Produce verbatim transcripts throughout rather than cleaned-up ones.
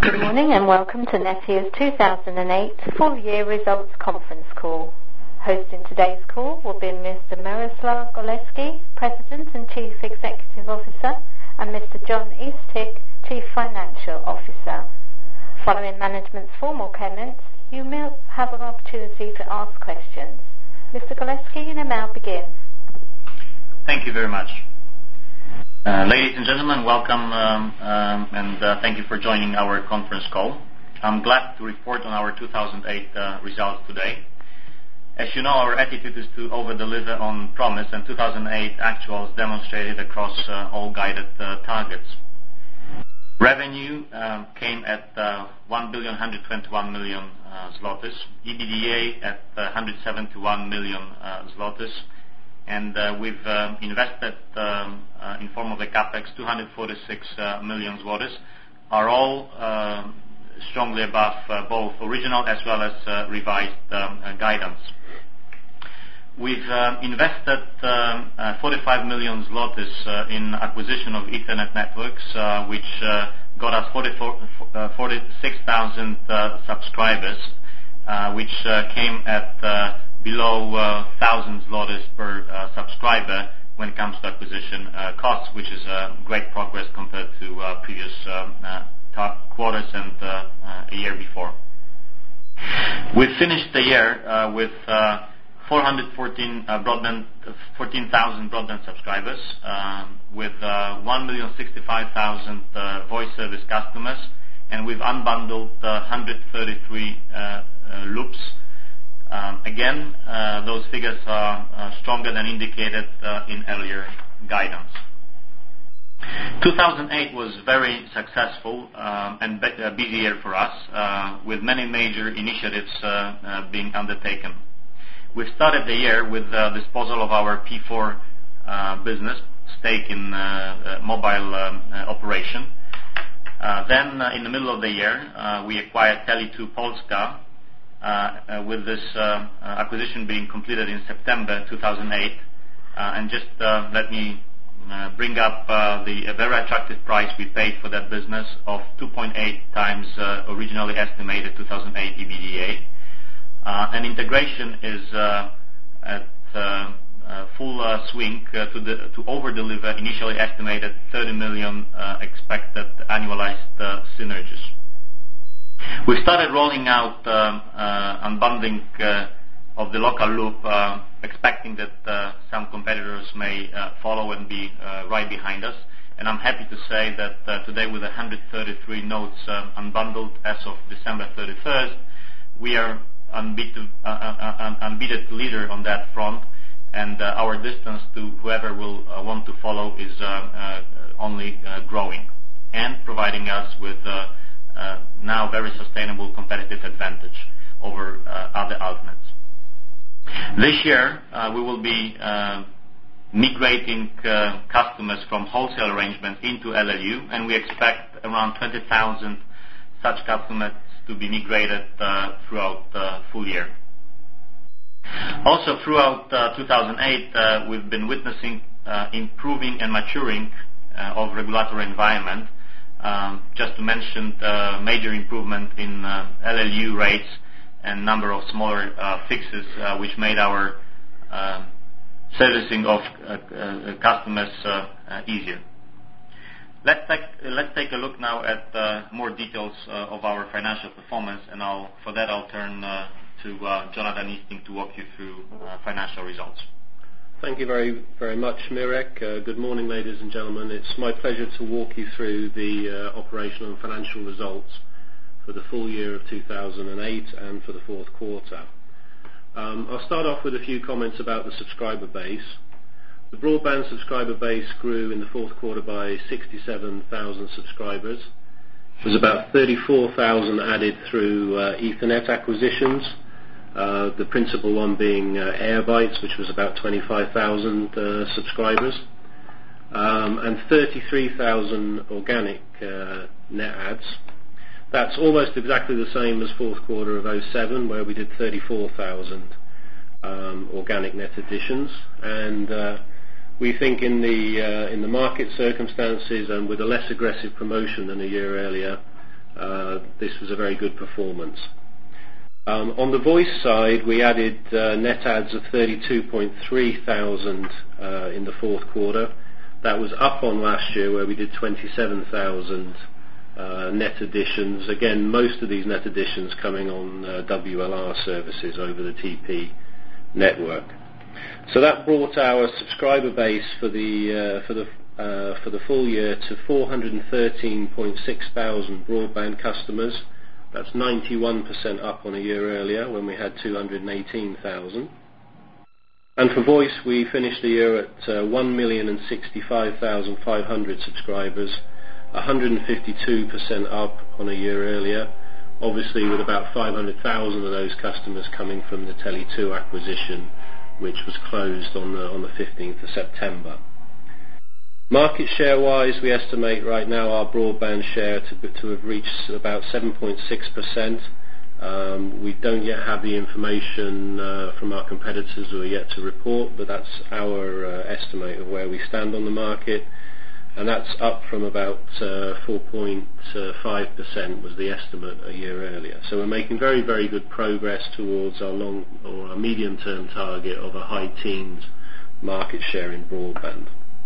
Good morning and welcome to Nettear's two thousand eight full year results conference call. Hosting today's call will be Mister Miroslav Goleski, President and Chief Executive Officer, and Mister John Eastick, Chief Financial Officer. Following management's formal comments, you may have an opportunity to ask questions. Mister Goleski, you may now begin. Thank you very much. Uh, ladies and gentlemen, welcome um, um, and uh, thank you for joining our conference call. I'm glad to report on our two thousand eight uh, results today. As you know, our attitude is to over-deliver on promise, and two thousand eight actuals demonstrated across uh, all guided uh, targets. Revenue uh, came at uh, one billion one hundred twenty-one million uh, zlotys, E B D A at uh, one hundred seventy-one million uh, zlotys, and uh, we've uh, invested um, uh, in form of the capex two hundred forty-six uh, million zlotys, are all uh, strongly above uh, both original as well as uh, revised um, uh, guidance. We've uh, invested um, uh, forty-five million zlotys uh, in acquisition of Ethernet networks, uh, which uh, got us forty-six thousand uh, subscribers, uh, which uh, came at uh, below uh, one thousand zlotys per uh, subscriber when it comes to acquisition uh, costs, which is uh, great progress compared to uh, previous um, uh, top quarters and uh, uh, a year before. We finished the year uh, with uh, four hundred fourteen uh, broadband, fourteen thousand broadband subscribers, um, with uh, one million sixty-five thousand uh, voice service customers, and we've unbundled uh, one hundred thirty-three uh, uh, loops. Um, again, uh, those figures are uh, stronger than indicated uh, in earlier guidance. two thousand eight was very successful um, and be- uh, busy year for us, uh, with many major initiatives uh, uh, being undertaken. We started the year with the uh, disposal of our P four uh, business, stake in uh, uh, mobile um, uh, operation. Uh, then, uh, in the middle of the year, uh, we acquired Tele two Polska, uh, uh, with this uh, uh, acquisition being completed in September two thousand eight. Uh, and just uh, let me uh, bring up uh, the a very attractive price we paid for that business of two point eight times uh, originally estimated two thousand eight E B D A. Uh, and integration is uh, at uh, uh, full uh, swing uh, to, the, to over-deliver initially estimated thirty million uh, expected annualized uh, synergies. We started rolling out um, uh, unbundling uh, of the local loop, uh, expecting that uh, some competitors may uh, follow and be uh, right behind us. And I'm happy to say that uh, today, with one hundred thirty-three nodes uh, unbundled as of December thirty-first, we are Unbeaten, uh, uh, unbeaten leader on that front, and uh, our distance to whoever will uh, want to follow is uh, uh, only uh, growing and providing us with uh, uh, now very sustainable competitive advantage over uh, other alternates. This year uh, we will be uh, migrating uh, customers from wholesale arrangements into L L U, and we expect around twenty thousand such customers to be migrated uh, throughout the uh, full year. Also, throughout uh, two thousand eight, uh, we've been witnessing uh, improving and maturing uh, of regulatory environment. Um, just to mention uh, major improvement in uh, L L U rates and number of smaller uh, fixes, uh, which made our uh, servicing of uh, uh, customers uh, uh, easier. Let's take, let's take a look now at uh, more details uh, of our financial performance, and I'll, for that I'll turn uh, to uh, Jonathan Easting to walk you through uh, financial results. Thank you very, very much, Mirek. Uh, good morning, ladies and gentlemen. It's my pleasure to walk you through the uh, operational and financial results for the full year of two thousand eight and for the fourth quarter. Um, I'll start off with a few comments about the subscriber base. The broadband subscriber base grew in the fourth quarter by sixty-seven thousand subscribers. There was about thirty-four thousand added through uh, Ethernet acquisitions, uh, the principal one being uh, Airbytes, which was about twenty-five thousand uh, subscribers, um, and thirty-three thousand organic uh, net adds. That's almost exactly the same as fourth quarter of oh seven, where we did thirty-four thousand um, organic net additions, and uh, we think in the uh, in the market circumstances and with a less aggressive promotion than a year earlier, uh, this was a very good performance. Um, on the voice side, we added uh, net adds of thirty-two point three thousand uh, in the fourth quarter. That was up on last year where we did twenty-seven thousand uh, net additions. Again, most of these net additions coming on uh, W L R services over the T P network. So that brought our subscriber base for the uh, for the uh, for the full year to four hundred thirteen point six thousand broadband customers. That's ninety-one percent up on a year earlier when we had two hundred eighteen thousand. And for voice, we finished the year at uh, one million sixty-five thousand five hundred subscribers, one hundred fifty-two percent up on a year earlier, obviously with about five hundred thousand of those customers coming from the Tele two acquisition, which was closed on the, on the fifteenth of September. Market share-wise, we estimate right now our broadband share to, to have reached about seven point six percent. Um, we don't yet have the information uh, from our competitors who are yet to report, but that's our uh, estimate of where we stand on the market, and that's up from about uh, four point five percent was the estimate a year earlier. So we're making very, very good progress towards our long or our medium-term target of a high teens market share in broadband.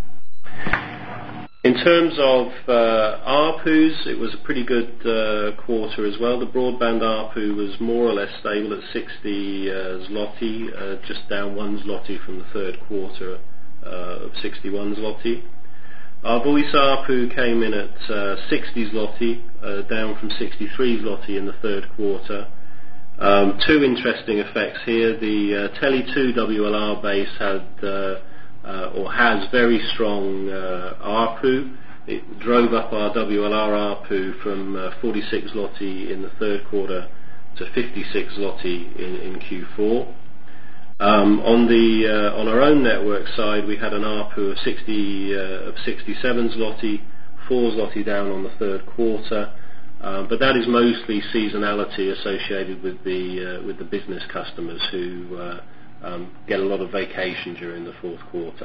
In terms of uh, A R P Us, it was a pretty good uh, quarter as well. The broadband A R P U was more or less stable at sixty uh, zloty, uh, just down one zloty from the third quarter uh, of sixty-one zloty. Our voice A R P U came in at uh, sixty zloty, uh, down from sixty-three zloty in the third quarter. Um, two interesting effects here. The uh, Tele two W L R base had uh, Uh, or has very strong uh, A R P U. It drove up our W L R A R P U from uh, forty-six zloty in the third quarter to fifty-six zloty in, in Q four. Um, on the uh, on our own network side, we had an A R P U of sixty uh, of sixty-seven zloty, four zloty down on the third quarter. Uh, but that is mostly seasonality associated with the uh, with the business customers who uh, Um, get a lot of vacation during the fourth quarter.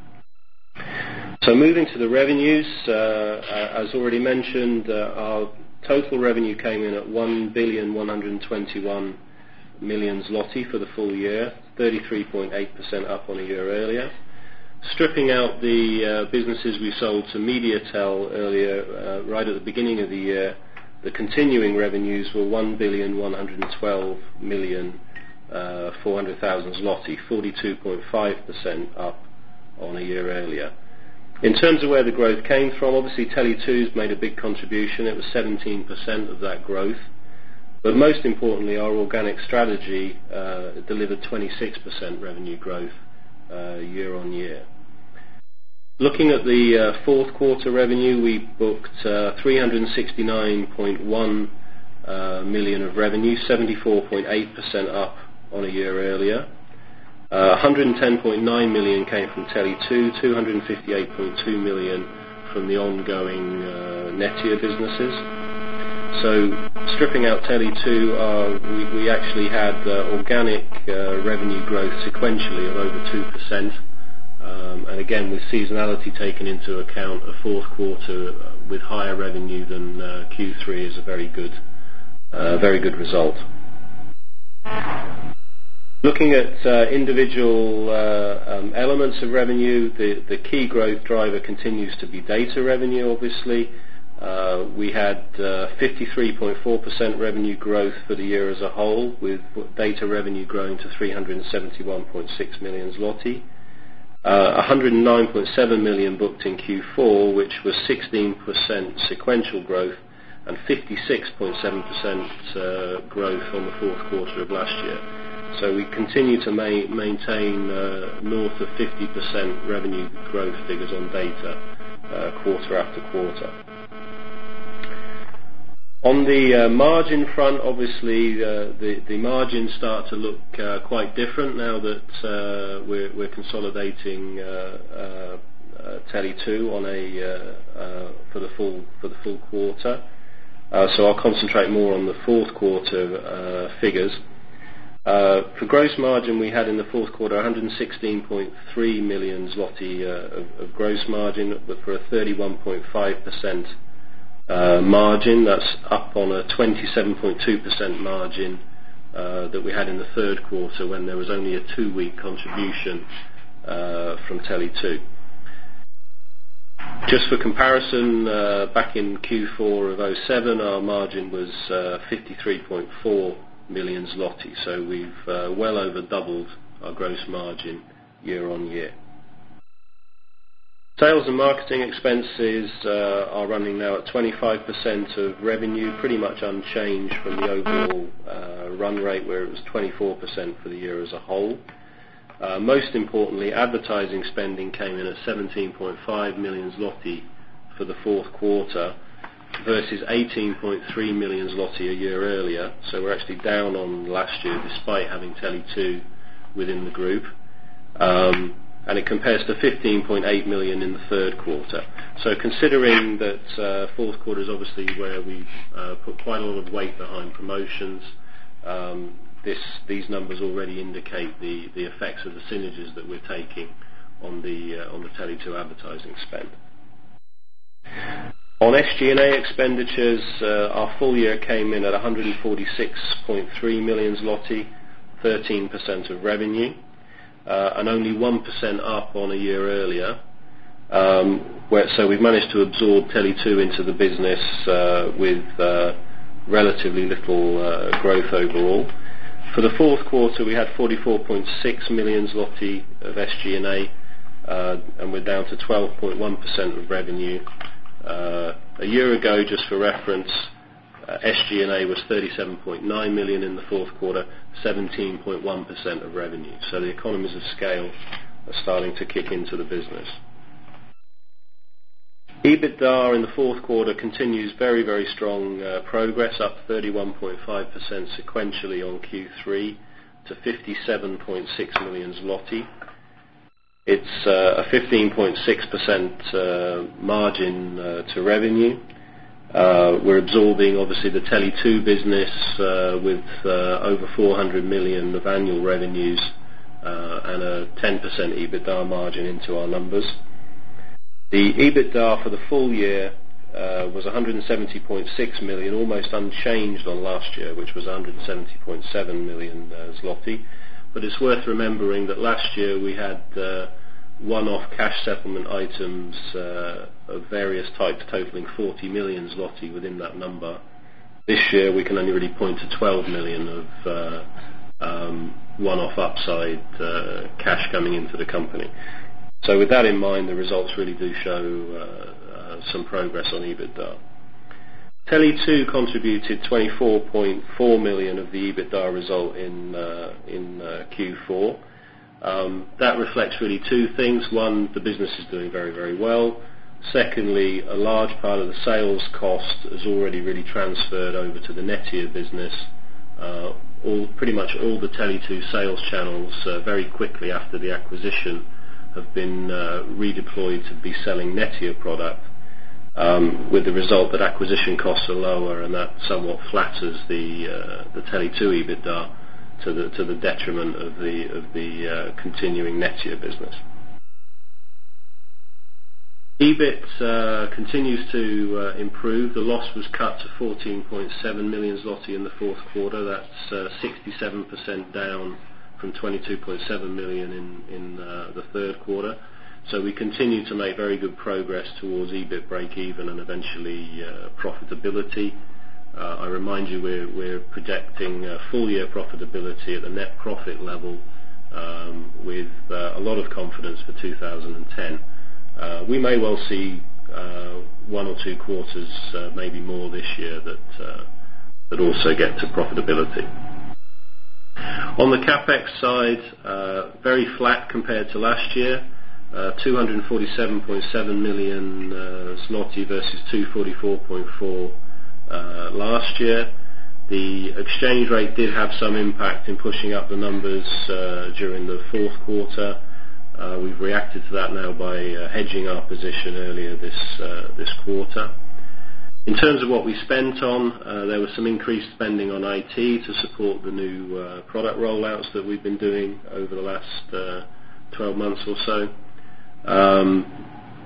So moving to the revenues, uh, as already mentioned, uh, our total revenue came in at one billion one hundred twenty-one million zloty for the full year, thirty-three point eight percent up on a year earlier. Stripping out the uh, businesses we sold to Mediatel earlier, uh, right at the beginning of the year, the continuing revenues were one billion one hundred twelve million Uh, four hundred thousand zloty, forty-two point five percent up on a year earlier. In terms of where the growth came from, obviously Tele two's made a big contribution. It was seventeen percent of that growth. But most importantly, our organic strategy uh, delivered twenty-six percent revenue growth uh, year on year. Looking at the uh, fourth quarter revenue, we booked uh, three hundred sixty-nine point one uh, million of revenue, seventy-four point eight percent up on a year earlier. Uh, one hundred ten point nine million came from Tele two, two hundred fifty-eight point two million from the ongoing uh, Netia businesses. So stripping out Tele two, uh, we, we actually had uh, organic uh, revenue growth sequentially of over two percent. Um, and again, with seasonality taken into account, a fourth quarter with higher revenue than uh, Q three is a very good, uh, very good result. Looking at uh, individual uh, um, elements of revenue, the, the key growth driver continues to be data revenue, obviously. Uh, we had uh, fifty-three point four percent revenue growth for the year as a whole, with data revenue growing to three hundred seventy-one point six million zloty. Uh, one hundred nine point seven million booked in Q four, which was sixteen percent sequential growth and fifty-six point seven percent uh, growth on the fourth quarter of last year. So we continue to ma- maintain uh, north of fifty percent revenue growth figures on data uh, quarter after quarter. On the uh, margin front, obviously uh, the, the margins start to look uh, quite different now that uh, we're, we're consolidating uh, uh, uh, Tele two on a uh, uh, for the full for the full quarter. Uh, so I'll concentrate more on the fourth quarter uh, figures. Uh, for gross margin, we had in the fourth quarter one hundred sixteen point three million zloty uh, of, of gross margin, but for a thirty-one point five percent uh, margin. That's up on a twenty-seven point two percent margin uh, that we had in the third quarter when there was only a two-week contribution uh, from Tele two. Just for comparison, uh, back in Q four of oh seven, our margin was uh, fifty-three point four million zloty, so we've uh, well over doubled our gross margin year on year. Sales and marketing expenses uh, are running now at twenty-five percent of revenue, pretty much unchanged from the overall uh, run rate where it was twenty-four percent for the year as a whole. Uh, most importantly, advertising spending came in at seventeen point five million zloty for the fourth quarter versus eighteen point three million zloty a year earlier. So we're actually down on last year despite having Tele two within the group. Um, and it compares to fifteen point eight million in the third quarter. So considering that uh, fourth quarter is obviously where we uh, put quite a lot of weight behind promotions, um, This, these numbers already indicate the, the effects of the synergies that we're taking on the uh, on the Tele two advertising spend. On S G and A expenditures, uh, our full year came in at one hundred forty-six point three million zloty, thirteen percent of revenue, uh, and only one percent up on a year earlier. Um, where, so we've managed to absorb Tele two into the business uh, with uh, relatively little uh, growth overall. For the fourth quarter, we had forty-four point six million zloty of S G and A, uh, and we're down to twelve point one percent of revenue. Uh, a year ago, just for reference, uh, S G and A was thirty-seven point nine million in the fourth quarter, seventeen point one percent of revenue. So the economies of scale are starting to kick into the business. EBITDA in the fourth quarter continues very, very strong uh, progress, up thirty-one point five percent sequentially on Q three to fifty-seven point six million zloty. It's uh, a fifteen point six percent uh, margin uh, to revenue. Uh, we're absorbing, obviously, the Tele two business uh, with uh, over four hundred million of annual revenues uh, and a ten percent EBITDA margin into our numbers. The EBITDA for the full year uh, was one hundred seventy point six million, almost unchanged on last year, which was one hundred seventy point seven million uh, zloty. But it's worth remembering that last year we had uh, one-off cash settlement items uh, of various types totaling forty million zloty within that number. This year we can only really point to twelve million of uh, um, one-off upside uh, cash coming into the company. So with that in mind, the results really do show uh, uh, some progress on EBITDA. Tele two contributed twenty-four point four million of the EBITDA result in uh, in uh, Q four. Um, that reflects really two things. One, the business is doing very, very well. Secondly, a large part of the sales cost has already really transferred over to the Netia business. Uh, all, pretty much all the Tele two sales channels uh, very quickly after the acquisition have been uh, redeployed to be selling Netia product, um, with the result that acquisition costs are lower, and that somewhat flatters the uh, the Tele two EBITDA to the to the detriment of the of the uh, continuing Netia business. EBIT uh, continues to uh, improve. The loss was cut to fourteen point seven million zloty in the fourth quarter. That's uh, sixty-seven percent down from twenty-two point seven million in, in uh, the third quarter. So we continue to make very good progress towards EBIT break-even and eventually uh, profitability. Uh, I remind you we're, we're projecting uh, full-year profitability at the net profit level um, with uh, a lot of confidence for two thousand ten. Uh, we may well see uh, one or two quarters, uh, maybe more this year, that, uh, that also get to profitability. On the CapEx side, uh, very flat compared to last year, uh, two hundred forty-seven point seven million uh, zloty versus two hundred forty-four point four uh, last year. The exchange rate did have some impact in pushing up the numbers uh, during the fourth quarter. Uh, we've reacted to that now by uh, hedging our position earlier this uh, this quarter. In terms of what we spent on, uh, there was some increased spending on I T to support the new uh, product rollouts that we've been doing over the last uh, twelve months or so. Um,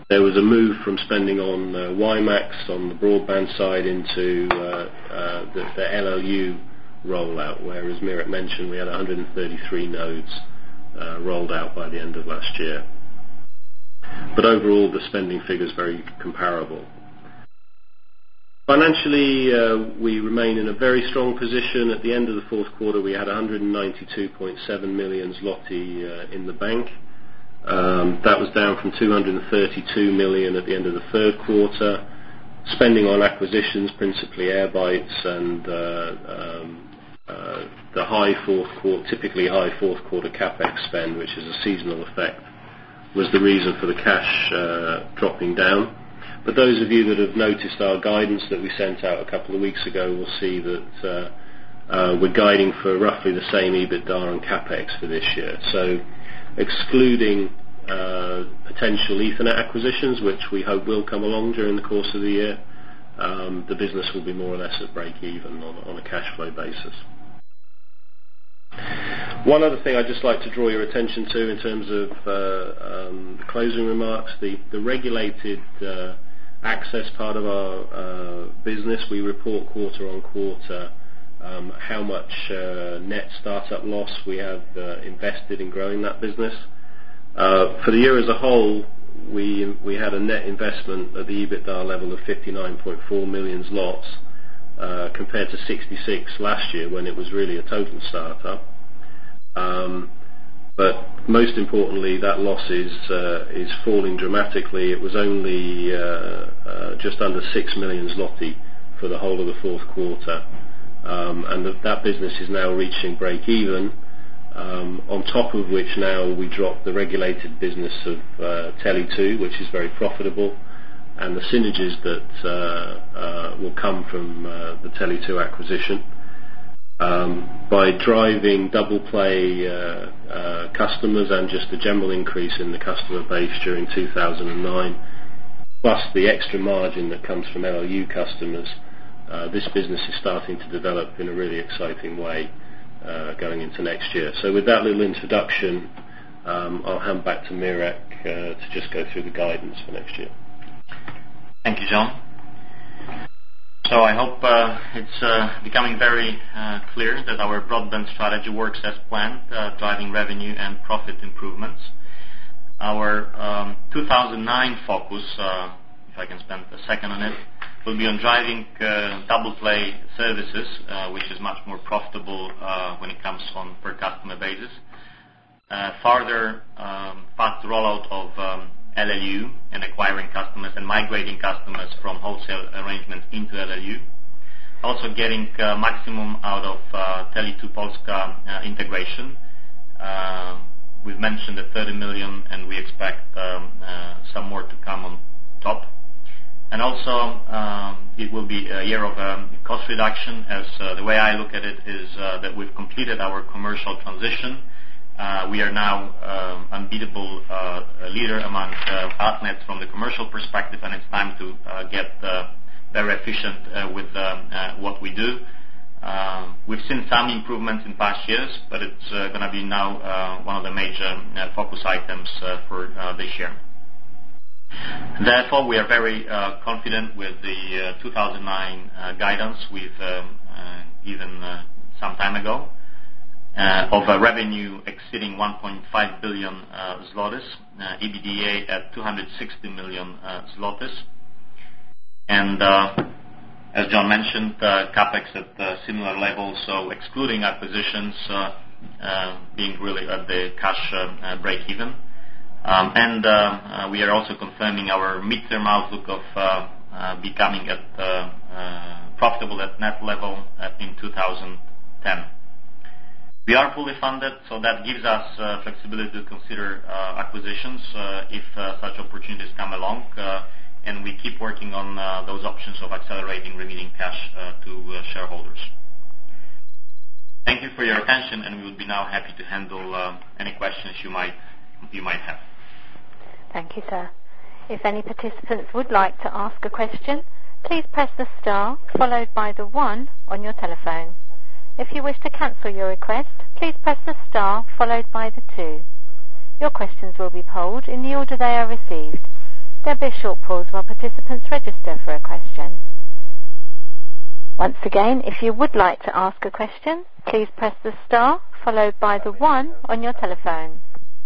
There was a move from spending on uh, WiMAX on the broadband side into uh, uh, the, the L L U rollout, where, as Mirek mentioned, we had one hundred thirty-three nodes uh, rolled out by the end of last year. But overall, the spending figure is very comparable. Financially, uh, we remain in a very strong position. At the end of the fourth quarter, we had one hundred ninety-two point seven million zloty uh, in the bank. Um, that was down from two hundred thirty-two million at the end of the third quarter. Spending on acquisitions, principally Airbytes, and uh, um, uh, the high fourth quarter, typically high fourth quarter capex spend, which is a seasonal effect, was the reason for the cash uh, dropping down. But those of you that have noticed our guidance that we sent out a couple of weeks ago will see that uh, uh, we're guiding for roughly the same EBITDA and capex for this year. So excluding uh, potential Ethernet acquisitions, which we hope will come along during the course of the year, um, the business will be more or less at break even on, on a cash flow basis. One other thing I'd just like to draw your attention to in terms of uh, um, the closing remarks, the, the regulated uh, access part of our uh, business, we report quarter on quarter um, how much uh, net startup loss we have uh, invested in growing that business. Uh, for the year as a whole, we we had a net investment at the EBITDA level of fifty-nine point four million zlotys uh, compared to sixty-six last year when it was really a total startup. Um, but most importantly, that loss is uh, is falling dramatically. It was only uh, uh, just under six million zloty for the whole of the fourth quarter, um, and the, that business is now reaching break even. Um, on top of which, now we drop the regulated business of uh, Tele two, which is very profitable, and the synergies that uh, uh, will come from uh, the Tele two acquisition. Um, by driving double play uh, uh, customers and just a general increase in the customer base during two thousand nine, plus the extra margin that comes from L L U customers, uh, this business is starting to develop in a really exciting way uh, going into next year. So with that little introduction, um, I'll hand back to Mirek uh, to just go through the guidance for next year. Thank you, John. So I hope uh, it's uh, becoming very uh, clear that our broadband strategy works as planned, uh, driving revenue and profit improvements. Our um, two thousand nine focus, uh, if I can spend a second on it, will be on driving uh, double play services, uh, which is much more profitable uh, when it comes on per customer basis. Uh, further, um, fast rollout of um, L L U and acquiring customers and migrating customers from wholesale arrangements into L L U. Also getting uh, maximum out of uh, Tele two Polska uh, integration. Uh, we've mentioned the thirty million and we expect um, uh, some more to come on top. And also um, it will be a year of um, cost reduction, as uh, the way I look at it is uh, that we've completed our commercial transition. Uh, we are now uh, unbeatable uh, leader among uh, altnets from the commercial perspective, and it's time to uh, get uh, very efficient uh, with uh, uh, what we do. Uh, we've seen some improvements in past years, but it's uh, going to be now uh, one of the major uh, focus items uh, for uh, this year. Therefore, we are very uh, confident with the uh, two thousand nine uh, guidance we've um, uh, given uh, some time ago. Uh, of a revenue exceeding one point five billion uh, zlotys, uh, EBITDA at two hundred sixty million uh, zlotys, and uh, as John mentioned, uh, capex at uh, similar levels, so excluding acquisitions, uh, uh, being really at the cash uh, uh, break even. Um, and uh, uh, we are also confirming our midterm outlook of uh, uh, becoming at uh, uh, profitable at net level uh, in two thousand ten. We are fully funded, so that gives us uh, flexibility to consider uh, acquisitions uh, if uh, such opportunities come along, uh, and we keep working on uh, those options of accelerating remitting cash uh, to uh, shareholders. Thank you for your attention, and we will be now happy to handle uh, any questions you might you might have. Thank you, sir. If any participants would like to ask a question, please press the star followed by the one on your telephone. If you wish to cancel your request, please press the star followed by the two. Your questions will be polled in the order they are received. There'll be a short pause while participants register for a question. Once again, if you would like to ask a question, please press the star followed by the one on your telephone.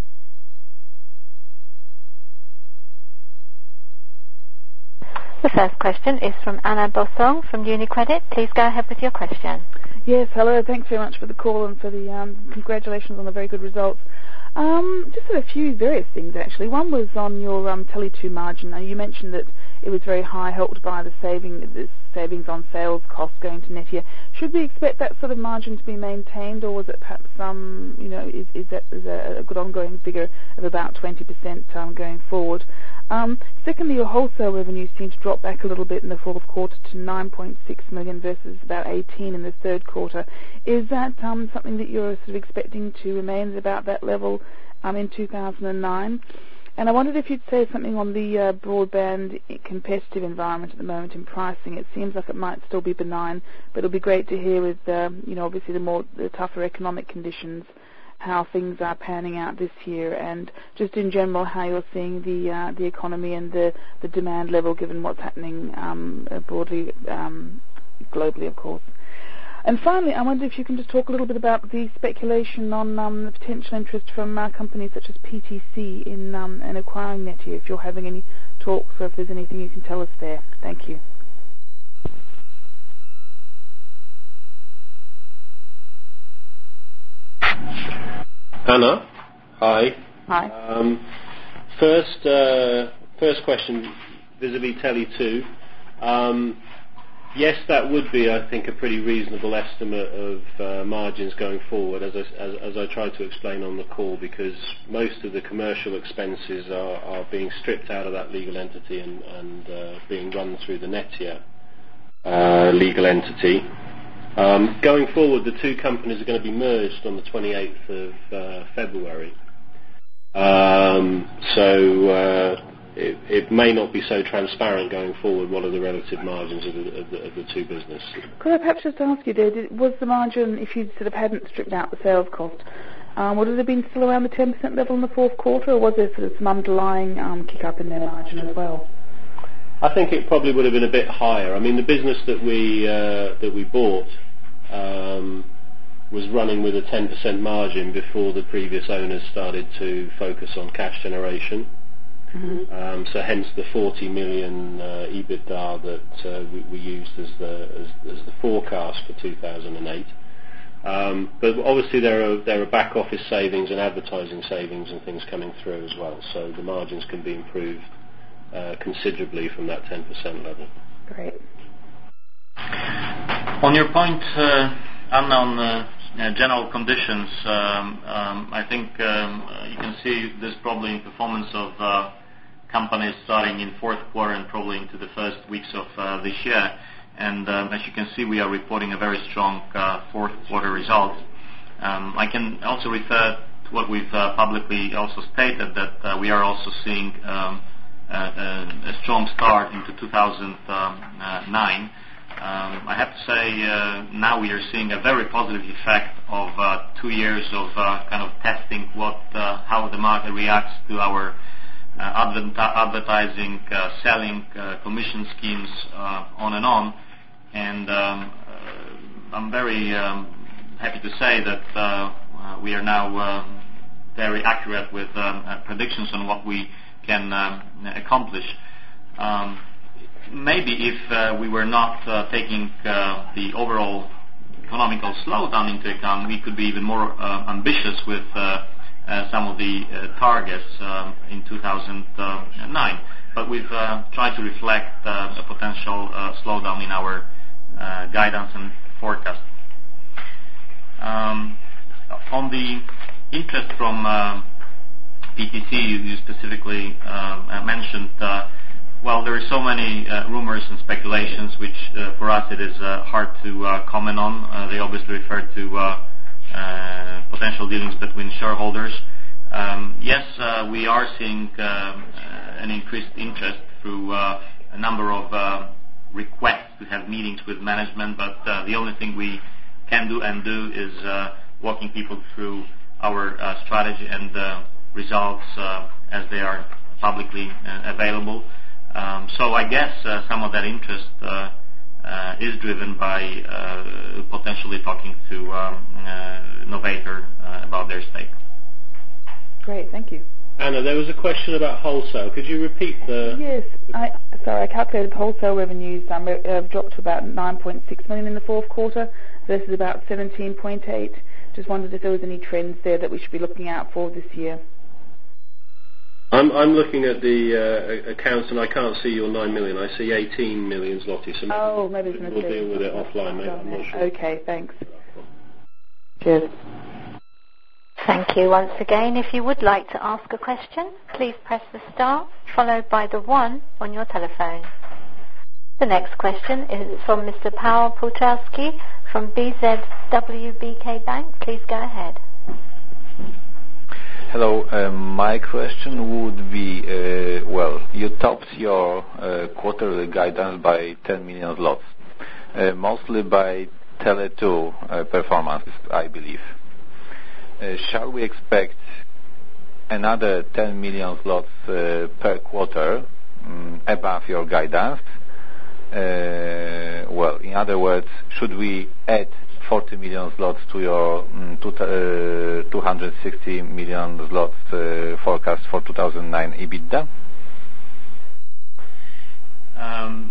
The first question is from Anna Bossong from UniCredit. Please go ahead with your question. Yes, hello. Thanks very much for the call and for the um, congratulations on the very good results. Um, just a few various things, actually. One was on your um, Tele two margin. Now, you mentioned that it was very high, helped by the saving, the savings on sales costs going to Netia. Should we expect that sort of margin to be maintained, or was it perhaps some, um, you know, is, is that is a, a good ongoing figure of about twenty percent um, going forward? Um, secondly, your wholesale revenues seem to drop back a little bit in the fourth quarter to nine point six million versus about eighteen in the third quarter. Is that um, something that you're sort of expecting to remain at about that level um, in two thousand nine? And I wondered if you'd say something on the uh, broadband competitive environment at the moment in pricing. It seems like it might still be benign, but it'll be great to hear with, um, you know, obviously the more the tougher economic conditions, how things are panning out this year, and just in general how you're seeing the uh, the economy and the, the demand level given what's happening um, broadly, um, globally, of course. And finally, I wonder if you can just talk a little bit about the speculation on um, the potential interest from uh, companies such as P T C in, um, in acquiring Netia, if you're having any talks or if there's anything you can tell us there. Thank you. Anna, hi. Hi. Um, first, uh, first question vis-a-vis Tele two. Um, yes, that would be, I think, a pretty reasonable estimate of uh, margins going forward, as I, as, as I tried to explain on the call, because most of the commercial expenses are, are being stripped out of that legal entity and, and uh, being run through the Netia uh, legal entity. Um, going forward, the two companies are going to be merged on the twenty-eighth of uh, February. Um, so uh, it, it may not be so transparent going forward what are the relative margins of the, of the, of the two businesses. Could I perhaps just ask you, Dave, was the margin, if you sort of hadn't stripped out the sales cost, um, would it have been still around the ten percent level in the fourth quarter, or was there sort of some underlying um, kick-up in their margin as well? I think it probably would have been a bit higher. I mean, the business that we uh, that we bought um, was running with a ten percent margin before the previous owners started to focus on cash generation. Mm-hmm. Um, so hence the forty million uh, EBITDA that uh, we, we used as the as, as the forecast for two thousand eight. Um, but obviously there are there are back office savings and advertising savings and things coming through as well. So the margins can be improved Uh, considerably from that ten percent level. Great. On your point, uh, Anna, on uh, uh, general conditions, um, um, I think um, you can see this probably in performance of uh, companies starting in fourth quarter and probably into the first weeks of uh, this year. And um, as you can see, we are reporting a very strong uh, fourth quarter result. Um, I can also refer to what we've uh, publicly also stated, that uh, we are also seeing um, Uh, uh, a strong start into two thousand nine. Um, I have to say uh, now we are seeing a very positive effect of uh, two years of uh, kind of testing what, uh, how the market reacts to our uh, adver- advertising, uh, selling, uh, commission schemes, uh, on and on. And um, uh, I'm very um, happy to say that uh, we are now uh, very accurate with um, uh, predictions on what we can um, accomplish. Um, maybe if uh, we were not uh, taking uh, the overall economical slowdown into account, we could be even more uh, ambitious with uh, uh, some of the uh, targets um, in two thousand nine. But we've uh, tried to reflect uh, a potential uh, slowdown in our uh, guidance and forecast. Um, on the interest from uh, P T C, you, you specifically uh, mentioned, uh, well, there are so many uh, rumors and speculations which uh, for us it is uh, hard to uh, comment on. Uh, they obviously refer to uh, uh, potential dealings between shareholders. Um, yes, uh, we are seeing uh, an increased interest through uh, a number of uh, requests to have meetings with management, but uh, the only thing we can do and do is uh, walking people through our uh, strategy and uh, results uh, as they are publicly uh, available. Um, so I guess uh, some of that interest uh, uh, is driven by uh, potentially talking to um, uh, Novator uh, about their stake. Great, thank you. Anna, there was a question about wholesale. Could you repeat the... Yes, I, sorry, I calculated wholesale revenues um, have dropped to about nine point six million in the fourth quarter versus about seventeen point eight. Just wondered if there was any trends there that we should be looking out for this year. I'm, I'm looking at the uh, accounts and I can't see your nine million. I see eighteen million zloty. So maybe oh, maybe it's a we'll mistake. deal with it offline, maybe. I'm not sure. Okay, thanks. Cheers. Thank you once again. If you would like to ask a question, please press the star followed by the one on your telephone. The next question is from Mister Paweł Puchalski from B Z W B K Bank. Please go ahead. Hello. Uh, my question would be, uh, well, you topped your uh, quarterly guidance by ten million zlotys, uh, mostly by Tele two uh, performance, I believe. Uh, shall we expect another ten million zlotys uh, per quarter um, above your guidance? Uh, well, in other words, should we add forty million zlotys to your um, two, uh, two hundred sixty million zlotys uh, forecast for two thousand nine EBITDA? Um,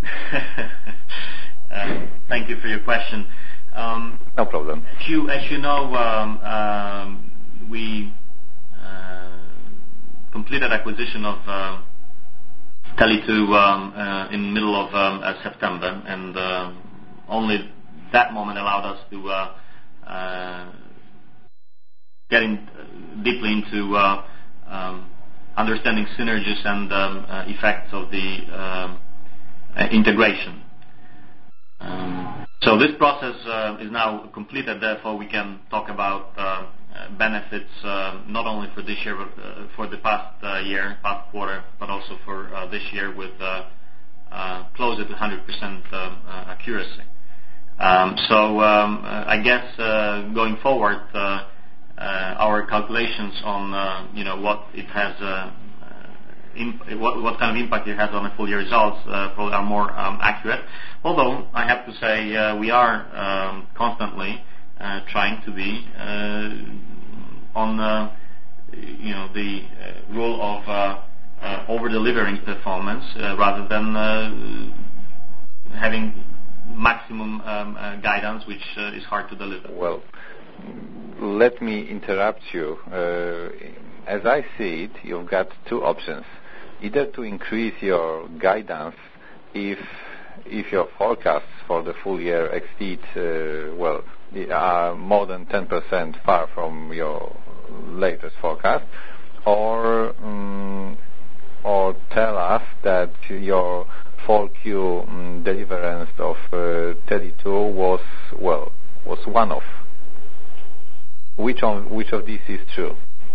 uh, thank you for your question. Um, no problem. As you, as you know, um, um, we uh, completed acquisition of uh, Tele two um, uh, in middle of um, uh, September, and uh, only that moment allowed us to uh, uh, get in, uh, deeply into uh, um, understanding synergies and um, uh, effects of the um, uh, integration. Um, so this process uh, is now completed, therefore we can talk about uh, uh, benefits uh, not only for this year, but uh, for the past uh, year, past quarter, but also for uh, this year with uh, uh, closer to one hundred percent uh, uh, accuracy. Um, so um, uh, I guess uh, going forward, uh, uh, our calculations on uh, you know what it has, uh, imp- what, what kind of impact it has on the full year results uh, probably are more um, accurate. Although I have to say uh, we are um, constantly uh, trying to be uh, on uh, you know the uh, rule of uh, uh, over delivering performance uh, rather than uh, having maximum um, uh, guidance, which uh, is hard to deliver. Well, let me interrupt you. Uh, as I see it, you've got two options. Either to increase your guidance if if your forecasts for the full year exceed, uh, well, are more than ten percent far from your latest forecast, or um, or tell us that your four Q um, deliverance of uh, Tele two was, well, was one-off. Which of, which of these is true?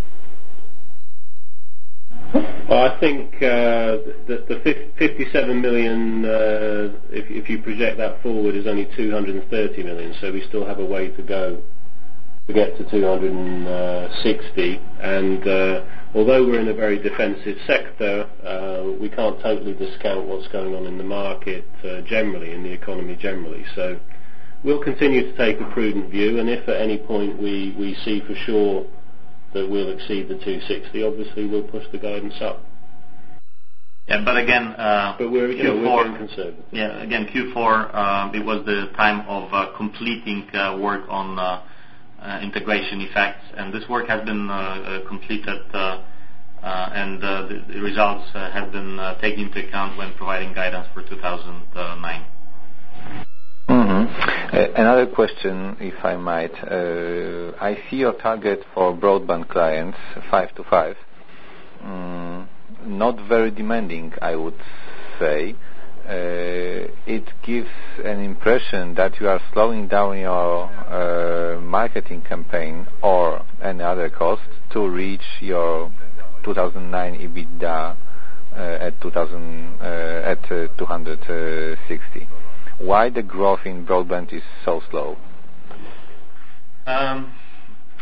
Well, I think uh, the, the fifty-seven million, uh, if, if you project that forward, is only two hundred thirty million, so we still have a way to go to get to two hundred sixty. And uh, although we're in a very defensive sector, uh, we can't totally discount what's going on in the market uh, generally, in the economy generally. So we'll continue to take a prudent view, and if at any point we, we see for sure that we'll exceed the two sixty, obviously we'll push the guidance up. Yeah, but again, uh, but we're, you Q four, know, we're being conservative. Yeah, again, Q four, uh, it was the time of uh, completing uh, work on uh, uh, integration effects, and this work has been uh, uh, completed, uh, uh, and uh, the, the results uh, have been uh, taken into account when providing guidance for two thousand nine. Mm-hmm. Uh, another question, if I might. Uh, I see your target for broadband clients, five to five. Mm, not very demanding, I would say. Uh, it gives an impression that you are slowing down your uh, marketing campaign or any other cost to reach your two thousand nine EBITDA uh, at two thousand uh, at uh, two hundred sixty. Why the growth in broadband is so slow? Um,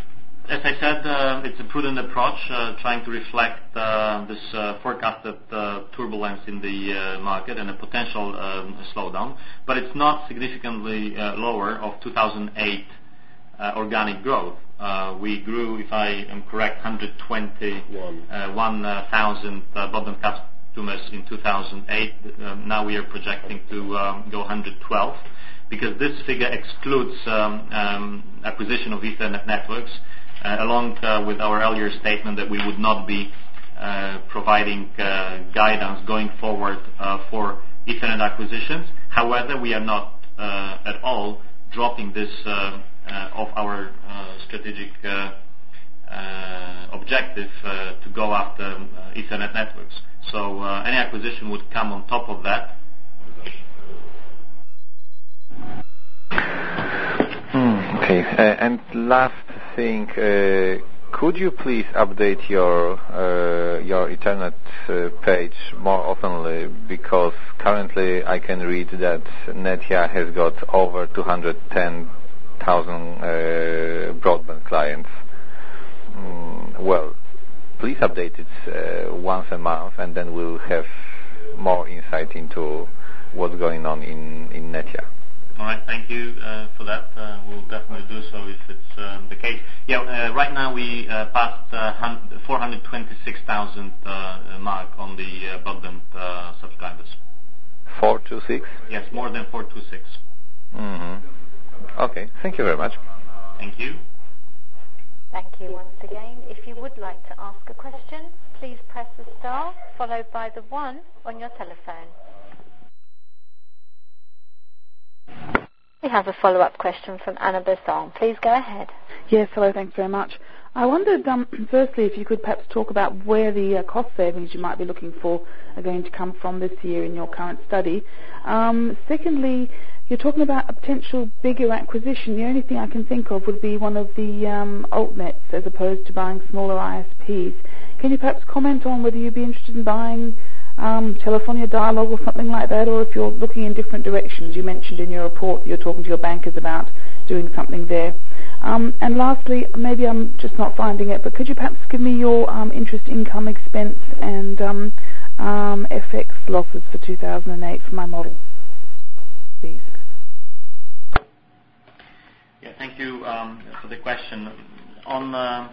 as I said, uh, it's a prudent approach, uh, trying to reflect uh, this uh, forecasted uh, turbulence in the uh, market and a potential um, slowdown. But it's not significantly uh, lower of two thousand eight uh, organic growth. Uh, we grew, if I am correct, one hundred twenty-one thousand uh, broadband customers in two thousand eight. Uh, now we are projecting to um, go one hundred twelve, because this figure excludes um, um, acquisition of Ethernet networks, uh, along uh, with our earlier statement that we would not be uh, providing uh, guidance going forward uh, for Ethernet acquisitions. However, we are not uh, at all dropping this uh, uh, of our uh, strategic uh, uh, objective uh, to go after uh, Ethernet networks. So uh, any acquisition would come on top of that. Mm, okay. Uh, and last thing, uh, could you please update your uh, your Ethernet uh, page more oftenly? Because currently I can read that Netia has got over two hundred ten thousand uh, broadband clients. Mm, well, please update it uh, once a month, and then we'll have more insight into what's going on in, in Netia. All right, thank you uh, for that. Uh, we'll definitely do so if it's uh, the case. Yeah, uh, right now we uh, passed uh, four hundred twenty-six thousand uh, mark on the uh, broadband uh, subscribers. four two six? Yes, more than four two six. Mm-hmm. Okay, thank you very much. Thank you. Thank you once again. If you would like to ask a question, please press the star followed by the one on your telephone. We have a follow-up question from Anna Besson. Please go ahead. Yes, hello, thanks very much. I wondered, um, firstly, if you could perhaps talk about where the uh, cost savings you might be looking for are going to come from this year in your current study. Um, secondly, you're talking about a potential bigger acquisition. The only thing I can think of would be one of the um, altnets as opposed to buying smaller I S Ps. Can you perhaps comment on whether you'd be interested in buying Um, Telefonia Dialog or something like that, or if you're looking in different directions? You mentioned in your report that you're talking to your bankers about doing something there. Um, and lastly, maybe I'm just not finding it, but could you perhaps give me your um, interest income expense and um, um, F X losses for two thousand eight for my model, please? Yeah, thank you um, for the question. On the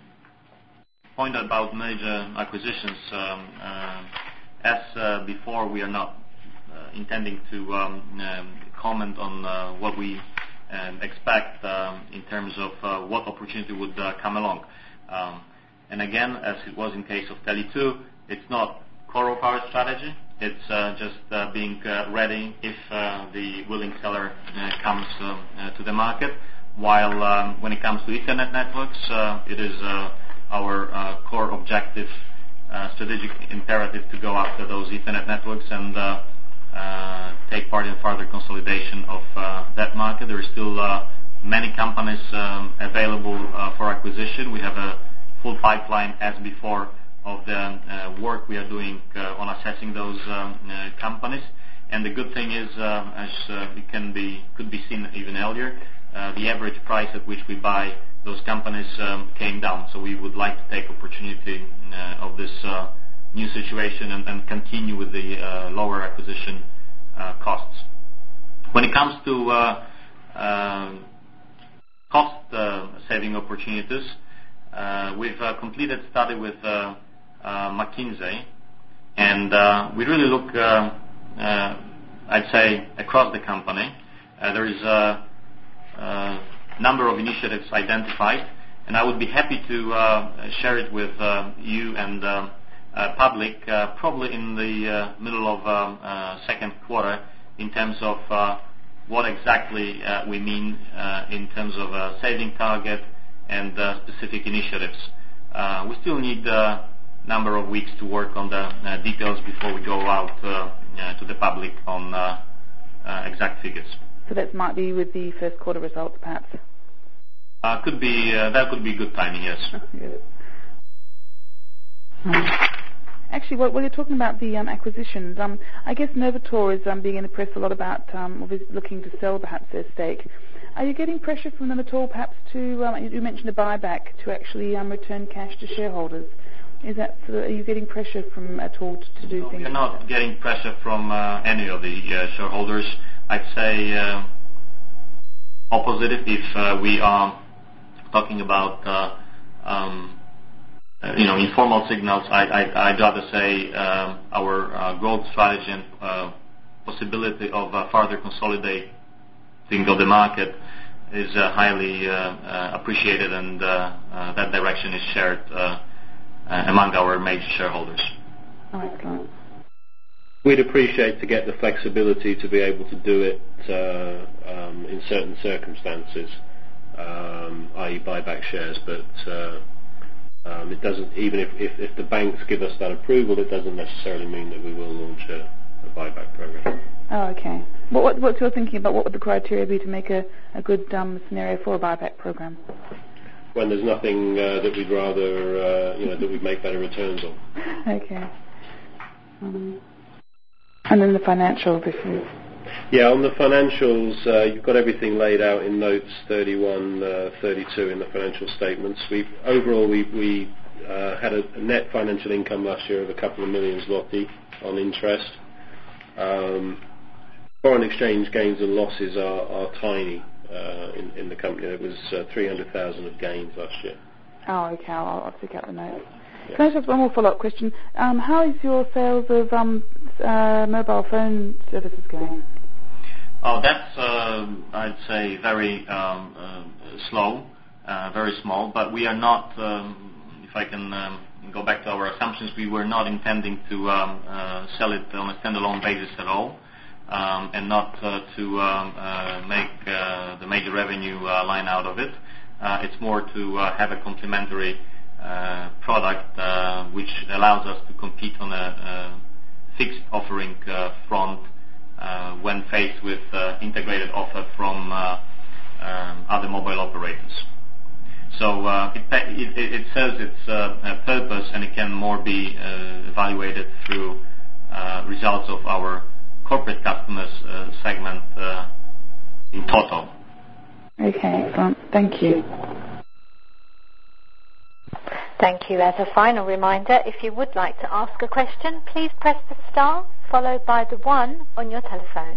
point about major acquisitions, um, uh, As uh, before, we are not uh, intending to um, um, comment on uh, what we um, expect um, in terms of uh, what opportunity would uh, come along. Um, and again, as it was in case of Tele two, it's not core of our strategy. It's uh, just uh, being uh, ready if uh, the willing seller uh, comes uh, uh, to the market. While um, when it comes to Ethernet networks, uh, it is uh, our uh, core objective, Uh, strategic imperative to go after those Ethernet networks and uh, uh, take part in further consolidation of uh, that market. There are still uh, many companies um, available uh, for acquisition. We have a full pipeline, as before, of the uh, work we are doing uh, on assessing those um, uh, companies. And the good thing is, uh, as uh, it can be could be seen even earlier, uh, the average price at which we buy those companies um, came down. So we would like to take opportunity uh, of this uh, new situation and, and continue with the uh, lower acquisition uh, costs. When it comes to uh, uh, cost uh, saving opportunities, uh, we've uh, completed study with uh, uh, McKinsey, and uh, we really look, uh, uh, I'd say, across the company. Uh, there is a uh, number of initiatives identified, and I would be happy to uh, share it with uh, you and uh, uh, public uh, probably in the uh, middle of um, uh, second quarter in terms of uh, what exactly uh, we mean uh, in terms of a saving target and uh, specific initiatives. Uh, we still need a number of weeks to work on the uh, details before we go out uh, uh, to the public on uh, uh, exact figures. So that might be with the first quarter results, perhaps? Uh, could be uh, that could be good timing, yes. um, actually, while, while you're talking about the um, acquisitions, um, I guess Novator is um, being in the press a lot about um, looking to sell perhaps their stake. Are you getting pressure from them at all, perhaps to, um, you mentioned a buyback, to actually um, return cash to shareholders? Is that, uh, are you getting pressure from at all to, to do no, things? We're not getting pressure from uh, any of the uh, shareholders. I'd say uh, opposite. If uh, we are talking about uh, um, uh, you know informal signals, I, I, I'd rather say uh, our uh, growth strategy and uh, possibility of uh, further consolidating of the market is uh, highly uh, uh, appreciated, and uh, uh, that direction is shared uh, uh, among our major shareholders. Oh, excellent. We'd appreciate to get the flexibility to be able to do it uh, um, in certain circumstances, um, that is buy back shares, but uh, um, it doesn't, even if, if, if the banks give us that approval, it doesn't necessarily mean that we will launch a, a buyback program. Oh, okay. What, what, what's your thinking about what would the criteria be to make a, a good um, scenario for a buyback program? When there's nothing uh, that we'd rather, uh, you know, that we'd make better returns on. Okay. Um, and then the financials, if you... Yeah, on the financials, uh, you've got everything laid out in notes thirty-one, uh, thirty-two in the financial statements. We've, overall, we, we uh, had a, a net financial income last year of a couple of million zloty on interest. Um, foreign exchange gains and losses are, are tiny uh, in, in the company. It was uh, three hundred thousand of gains last year. Oh, okay. I'll, I'll pick out the notes. Yeah. Can I just ask one more follow-up question? Um, how is your sales of um, uh, mobile phone services going? Oh, that's, uh, I'd say, very um, uh, slow, uh, very small, but we are not, um, if I can um, go back to our assumptions, we were not intending to um, uh, sell it on a standalone basis at all, um, and not uh, to um, uh, make uh, the major revenue uh, line out of it. Uh, it's more to uh, have a complementary uh, product uh, which allows us to compete on a, a fixed offering uh, front uh, when faced with uh, integrated offer from uh, um, other mobile operators. So uh, it, it, it serves its uh, purpose, and it can more be uh, evaluated through uh, results of our corporate customers uh, segment uh, in total. Okay, excellent. Thank you. Thank you. As a final reminder, if you would like to ask a question, please press the star followed by the one on your telephone.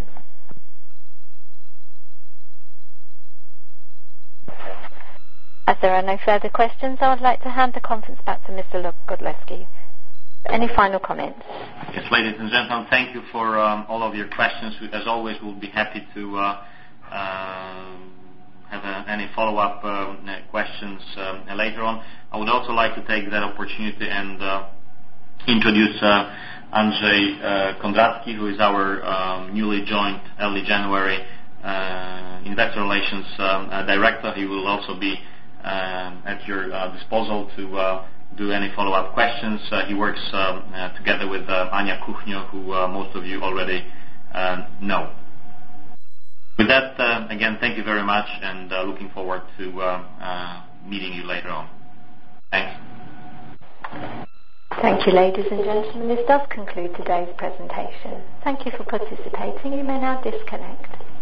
As there are no further questions, I would like to hand the conference back to Mister Godlewski. Any final comments? Yes, ladies and gentlemen, thank you for um, all of your questions. As always, we'll be happy to uh, uh, have uh, any follow-up um, questions um, later on. I would also like to take that opportunity and uh, introduce uh, Andrzej uh, Kondracki, who is our um, newly joined early January uh, Investor Relations um, uh, Director. He will also be um, at your uh, disposal to uh, do any follow-up questions. Uh, he works um, uh, together with uh, Ania Kuchnio, who uh, most of you already uh, know. With that, uh, again, thank you very much, and uh, looking forward to uh, uh, meeting you later on. Thanks. Thank you, ladies and gentlemen. This does conclude today's presentation. Thank you for participating. You may now disconnect.